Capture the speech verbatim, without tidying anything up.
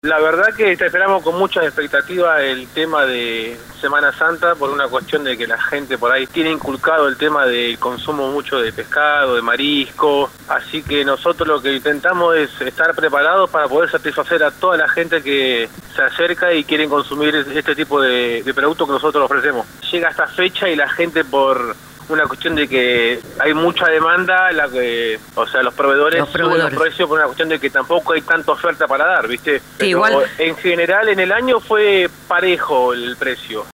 La verdad que te esperamos con mucha expectativa el tema de Semana Santa por una cuestión de que la gente por ahí tiene inculcado el tema del consumo mucho de pescado, de marisco, así que nosotros lo que intentamos es estar preparados para poder satisfacer a toda la gente que se acerca y quieren consumir este tipo de, de productos que nosotros ofrecemos. Llega esta fecha y la gente por una cuestión de que hay mucha demanda, la que, o sea, los proveedores, los proveedores suben los precios por una cuestión de que tampoco hay tanta oferta para dar, ¿viste? Sí, Pero igual en general en el año fue parejo el precio.